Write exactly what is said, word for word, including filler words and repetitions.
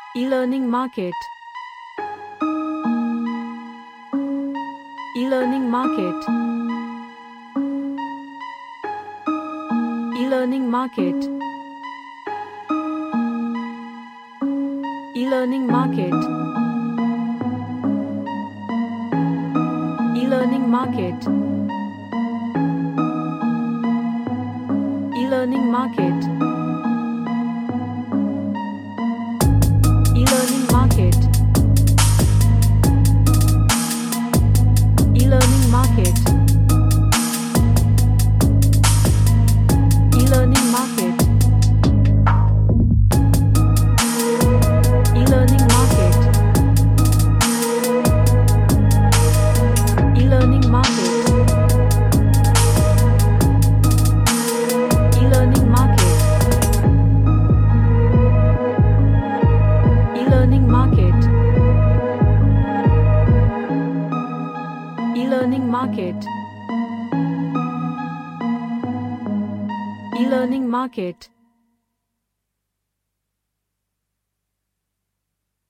E-learning market. E-learning market. E-learning market. E-learning market. E-learning market. E-learning market. E-learning market. E-learning market. E-learning market. E-learning market. E-learning market. E-learning market. E-learning market. E-learning market. E-learning market.